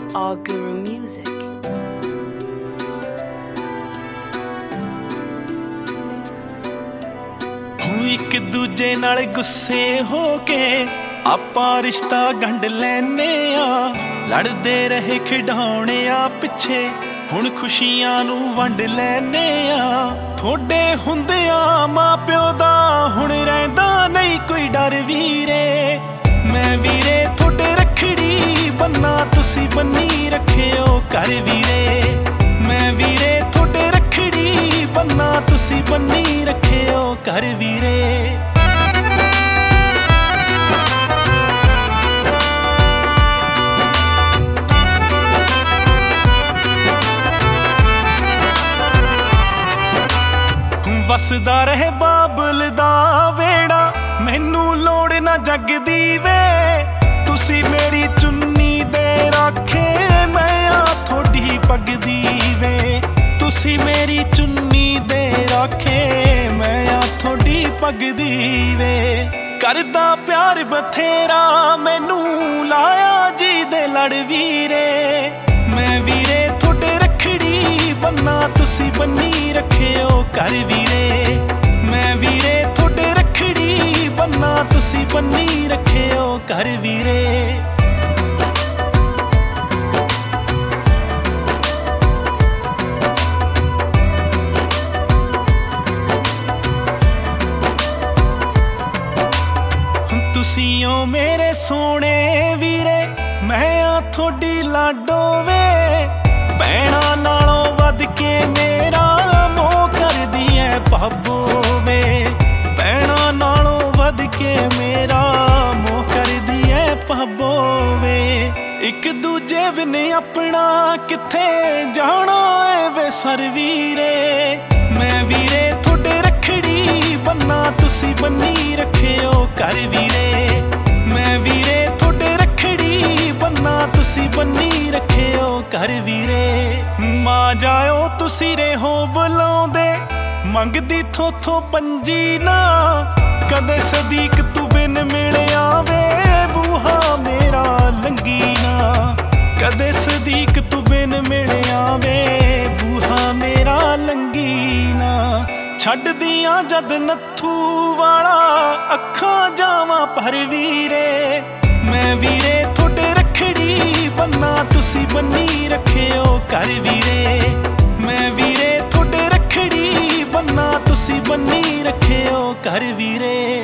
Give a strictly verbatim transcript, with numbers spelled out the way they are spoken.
All Guru Music. ਹੂੰ ਇੱਕ ਦੂਜੇ ਨਾਲ ਗੁੱਸੇ ਹੋ ਕੇ ਆਪਾਂ ਰਿਸ਼ਤਾ ਗੰਢ ਲੈਨੇ ਆ, ਲੜਦੇ ਰਹੇ ਖਿਡੌਣਿਆਂ ਪਿੱਛੇ ਹੁਣ ਖੁਸ਼ੀਆਂ ਨੂੰ ਵੰਡ ਲੈਨੇ ਆ। ਥੋੜੇ ਹੁੰਦਿਆਂ ਮਾਂ ਪਿਓ ਦਾ ਹੁਣ ਰਹਿੰਦਾ ਨਹੀਂ ਕੋਈ ਡਰ ਵੀਰੇ, ਮੈਂ ਵੀਰੇ ਥੋੜੇ ਰੱਖੜੀ ਬੰਨਾ ਤੁਸੀਂ ਬੰਨੀ ਰੱਖਿਓ ਘਰ ਵੀਰੇ, ਮੈਂ ਵੀਰੇ ਥੋੜੇ ਰੱਖੜੀ ਬੰਨਾ ਤੁਸੀਂ ਬੰਨੀ ਰੱਖਿਓ ਘਰ ਵੀਰੇ। ਵਸਦਾ ਰਹੇ ਬਾਬਲ ਦਾ ਵੇੜਾ, ਮੈਨੂੰ ਲੋੜ ਨਾ ਜੱਗ ਦੀ ਵੇ, ਤੁਸੀਂ ਮੇਰੀ ਚੁੰਨੀ ਦੇ ਰਾਖੇ ਮੈਂ ਆ ਥੋੜੀ ਪੱਗ ਦੀ ਵੇ, ਤੁਸੀਂ ਮੇਰੀ ਚੁੰਨੀ ਦੇ ਰਾਖੇ ਮੈਂ ਆ ਥੋੜੀ ਪੱਗ ਦੀ ਵੇ। ਕਰਦਾ ਪਿਆਰ ਬਥੇਰਾ ਮੈਨੂੰ ਲਾਇਆ ਜੀ ਦੇ ਲੜ ਵੀਰੇ, ਮੈਂ ਵੀਰੇ ਥੋੜੇ ਰੱਖੜੀ ਬੰਨਾ ਤੁਸੀਂ ਬੰਨੀ ਰੱਖਿਓ ਘਰ ਵੀਰੇ, ਮੈਂ ਵੀਰੇ ਥੋੜੇ ਰੱਖੜੀ ਬੰਨਾ ਤੁਸੀਂ ਬੰਨੀ ਰੱਖਿਓ ਘਰ ਵੀਰੇ। ਤੁਸੀਂ ਓ ਮੇਰੇ ਸੋਹਣੇ ਵੀਰੇ, ਮੈਂ ਆ ਥੋੜੀ ਲਾਡੋ ਵੇ, ਭੈਣਾਂ ਨਾਲੋਂ ਵੱਧ ਕੇ ਮੇਰਾ ਮੋਹ ਕਰਦੀ ਐ ਭਾਬੋ ਵੇ, ਭੈਣਾਂ ਨਾਲੋਂ ਵੱਧ ਕੇ ਮੇਰਾ ਮੋਹ ਕਰਦੀ ਐ ਭਾਬੋ ਵੇ। ਇੱਕ ਦੂਜੇ ਬਿਨ ਆਪਣਾ ਕਿੱਥੇ ਜਾਣਾ ਏ ਵੇ ਸਰ ਵੀਰੇ, ਮੈਂ ਵੀਰੇ ਥੋੜੇ ਰੱਖੜੀ ਬੰਨਾ ਤੁਸੀਂ ਬੰਨੀ ਰੱਖਿਓ ਘਰ ਵੀਰੇ, ਮੈਂ ਵੀਰੇ ਥੋੜੇ ਰੱਖੜੀ ਬੰਨਾ ਤੁਸੀਂ ਬੰਨੀ ਰੱਖਿਓ ਘਰ ਵੀਰੇ। ਮਾਂ ਜਾਇਓ ਤੁਸੀਂ ਰਹੋ ਬੁਲਾਉਂਦੇ, ਮੰਗਦੀ ਥੋਥੋਂ ਪੰਜੀ ਨਾ, ਕਦੇ ਸਦੀਕ ਤੂੰ ਬਿਨ ਮਿਲਿਆ ਵੇ ਬੂਹਾ ਮੇਰਾ ਲੰਗੀ ਨਾ, ਕਦੇ ਸਦੀਕ ਤੂੰ ਬਿਨ ਮਿਲਿਆ ਵੇ ਬੂਹਾ ਮੇਰਾ ਲੰਗੀ ਨਾ। ਛੱਡਦੀਆਂ ਜਦ ਨੱਥੂ ਵਾਲਾ ਅੱਖਾਂ ਜਾਵਾਂ ਭਰ ਵੀਰੇ, ਮੈਂ ਵੀਰੇ ਥੋੜੇ ਰੱਖੜੀ ਬੰਨਾ ਤੁਸੀਂ ਬੰਨੀ ਰੱਖਿਓ ਘਰ ਵੀਰੇ, ਮੈਂ ਵੀਰੇ ਥੋੜੇ ਰੱਖੜੀ ਬੰਨਾ ਤੁਸੀਂ ਬੰਨੀ ਰੱਖਿਓ ਘਰ ਵੀਰੇ।